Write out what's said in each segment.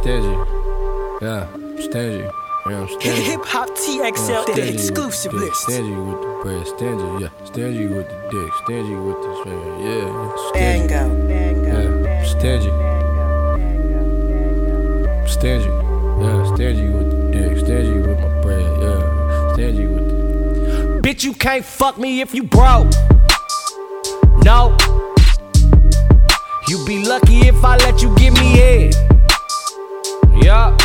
stingy. Yeah, I'm stingy. Yeah, I'm stingy. Hip Hop TXL, the exclusive list. Stingy with the bread, stingy, yeah. Stingy with the dick, stingy with the fan, yeah. Bango, bango. Yeah, stingy. Stingy. Yeah, stingy with the dick, stingy with my bread, yeah. Stingy with the. Bitch, you can't fuck me if you broke. No. You be lucky if I let you give me head. Yeah.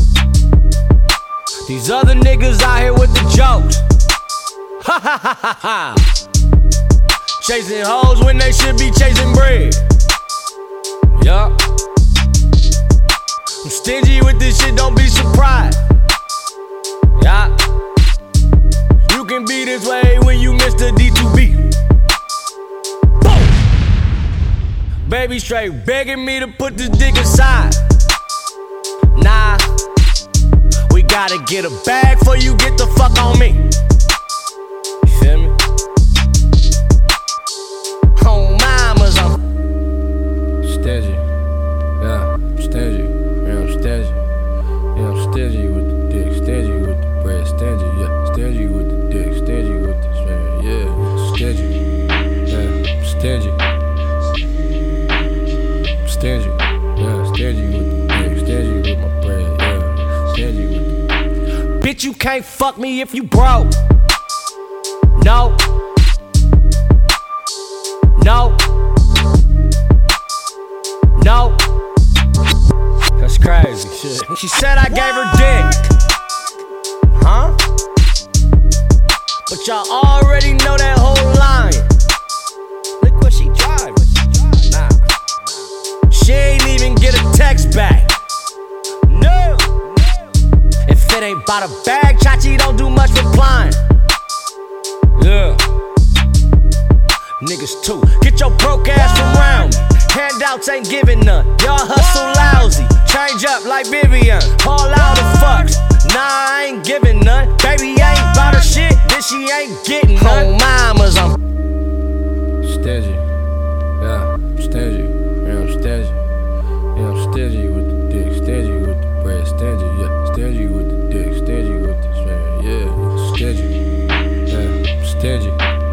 These other niggas out here with the jokes. Ha ha ha ha ha. Chasing hoes when they should be chasing bread. Yeah. I'm stingy with this shit, don't be surprised. Yeah. You can be this way when you Mr. D2B. Boom. Baby straight begging me to put this dick aside. Nah. We gotta get a bag before you get the fuck on me. You feel me? Oh, mama's on. Stingy. Yeah, I'm stingy. Yeah, I'm stingy. Yeah, I'm stingy with the dick, stingy with the bread, stingy. Yeah, stingy with the dick, stingy with the fan. Yeah, stingy. Yeah, I'm stingy. Stingy. Yeah, stingy with the dick, stingy with my bread. Yeah, stingy with the. Bitch, you can't fuck me if you broke. No. No. No. That's crazy shit. She said I gave her dick. Huh? But y'all already know that whole line. Look what she driving. Nah. She ain't even get a text back. No. If it ain't about a bag, Chachi don't do much replying. Yeah. Niggas too, get your broke ass around me. Handouts ain't giving none, y'all hustle lousy. Change up like Vivian, all out of fucks. Nah, I ain't giving none. Baby ain't bout her shit, then she ain't getting none. Oh, mama's on. Stingy. Yeah, I'm stingy. Yeah, I'm stingy. Yeah, I'm stingy with the dick, stingy with the bread, stingy. Yeah, stingy with the dick, stingy with the fan. Yeah, stingy. Yeah, I'm stingy.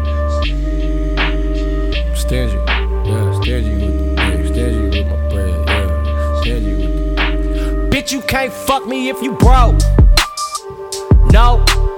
Stingy. Yeah, stingy with the dick, stingy with my bread. Yeah, stingy with the. Bitch, you can't fuck me if you broke. No.